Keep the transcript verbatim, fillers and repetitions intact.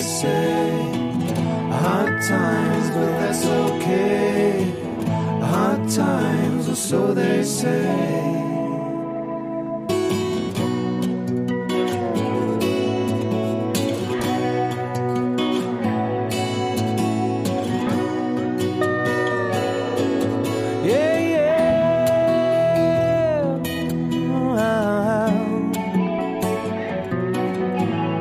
say. Hard times, but that's okay. Hard times, or so they say.